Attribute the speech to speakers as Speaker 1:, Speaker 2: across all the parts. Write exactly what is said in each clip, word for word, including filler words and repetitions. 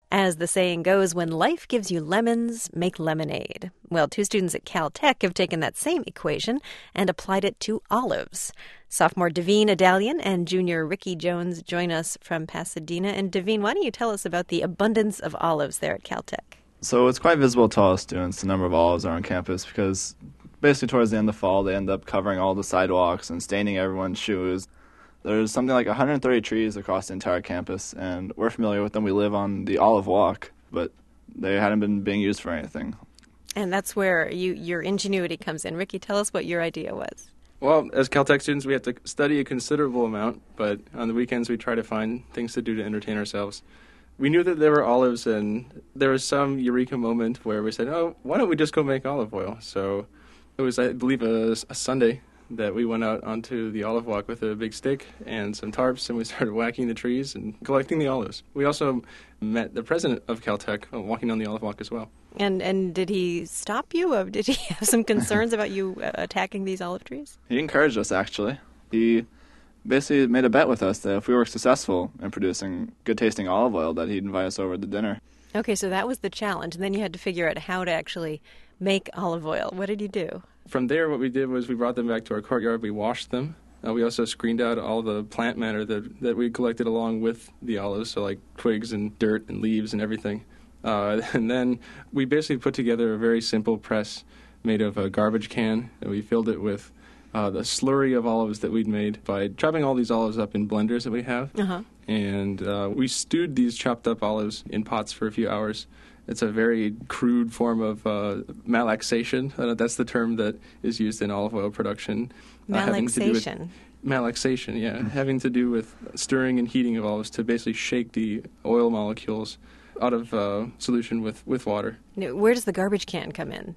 Speaker 1: As the saying goes, when life gives you lemons, make lemonade. Well, two students at Caltech have taken that same equation and applied it to olives. Sophomore Devine Adalian and junior Ricky Jones join us from Pasadena. And Devine, why don't you tell us about the abundance of olives there at Caltech?
Speaker 2: So it's quite visible to all students, the number of olives are on campus, because basically towards the end of fall, they end up covering all the sidewalks and staining everyone's shoes. There's something like one hundred thirty trees across the entire campus, and we're familiar with them. We live on the Olive Walk, but they hadn't been being used for anything.
Speaker 1: And that's where you, your ingenuity comes in. Ricky, tell us what your idea was.
Speaker 3: Well, as Caltech students, we have to study a considerable amount, but on the weekends we try to find things to do to entertain ourselves. We knew that there were olives, and there was some eureka moment where we said, oh, why don't we just go make olive oil? So it was, I believe, a, a Sunday that we went out onto the olive walk with a big stick and some tarps, and we started whacking the trees and collecting the olives. We also met the president of Caltech uh, walking on the olive walk as well.
Speaker 1: And and did he stop you? Or did he have some concerns about you uh, attacking these olive trees?
Speaker 2: He encouraged us, actually. He basically made a bet with us that if we were successful in producing good-tasting olive oil, that he'd invite us over to dinner.
Speaker 1: Okay, so that was the challenge, and then you had to figure out how to actually make olive oil. What did you do?
Speaker 3: From there, what we did was we brought them back to our courtyard. We washed them. Uh, we also screened out all the plant matter that, that we collected along with the olives, so like twigs and dirt and leaves and everything. Uh, and then we basically put together a very simple press made of a garbage can, and we filled it with uh, the slurry of olives that we'd made by chopping all these olives up in blenders that we have.
Speaker 1: Uh-huh.
Speaker 3: And uh, we stewed these chopped up olives in pots for a few hours. It's a very crude form of uh, malaxation. Uh, that's the term that is used in olive oil production.
Speaker 1: Malaxation?
Speaker 3: Uh, having to do with, malaxation, yeah. Having to do with stirring and heating of olives to basically shake the oil molecules out of uh, solution with, with water.
Speaker 1: Now, where does the garbage can come in?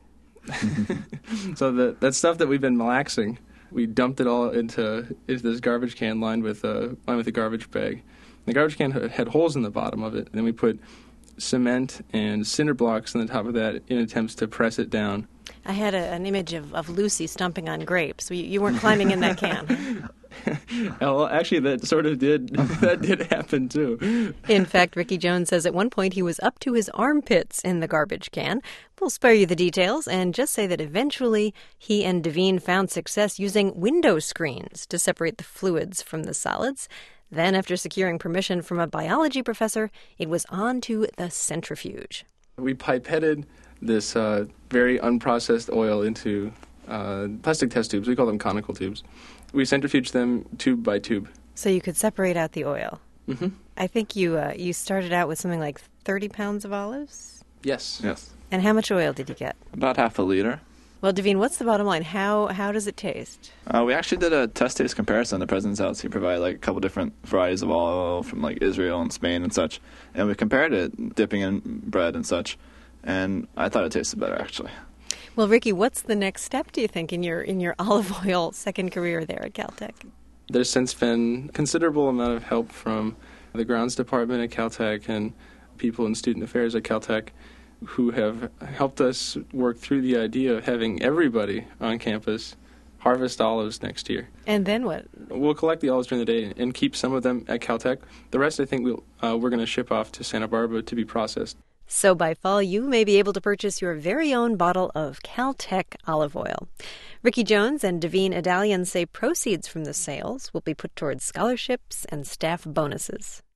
Speaker 3: So the, that stuff that we've been malaxing, we dumped it all into, into this garbage can lined with, a, lined with a garbage bag. The garbage can had, had holes in the bottom of it, and then we put cement and cinder blocks on the top of that in attempts to press it down.
Speaker 1: I had a, an image of, of Lucy stomping on grapes. You, you weren't climbing in that can.
Speaker 3: Well, actually, that sort of did that did happen, too.
Speaker 1: In fact, Ricky Jones says at one point he was up to his armpits in the garbage can. We'll spare you the details and just say that eventually he and Devine found success using window screens to separate the fluids from the solids. Then, after securing permission from a biology professor, it was on to the centrifuge.
Speaker 3: We pipetted this uh, very unprocessed oil into uh, plastic test tubes. We call them conical tubes. We centrifuged them tube by tube.
Speaker 1: So you could separate out the oil.
Speaker 3: Mm-hmm.
Speaker 1: I think you uh, you started out with something like thirty pounds of olives?
Speaker 3: Yes.
Speaker 2: Yes.
Speaker 1: And how much oil did you get?
Speaker 2: About half a liter.
Speaker 1: Well, Devine, what's the bottom line? How how does it taste?
Speaker 2: Uh, we actually did a test taste comparison at the president's house. He provided like a couple different varieties of olive oil from like Israel and Spain and such. And we compared it, dipping in bread and such. And I thought it tasted better, actually.
Speaker 1: Well, Ricky, what's the next step, do you think, in your in your olive oil second career there at Caltech?
Speaker 3: There's since been a considerable amount of help from the grounds department at Caltech and people in student affairs at Caltech who have helped us work through the idea of having everybody on campus harvest olives next year.
Speaker 1: And then what?
Speaker 3: We'll collect the olives during the day and keep some of them at Caltech. The rest, I think, we'll, uh, we're going to ship off to Santa Barbara to be processed.
Speaker 1: So by fall, you may be able to purchase your very own bottle of Caltech olive oil. Ricky Jones and Devine Adalian say proceeds from the sales will be put towards scholarships and staff bonuses.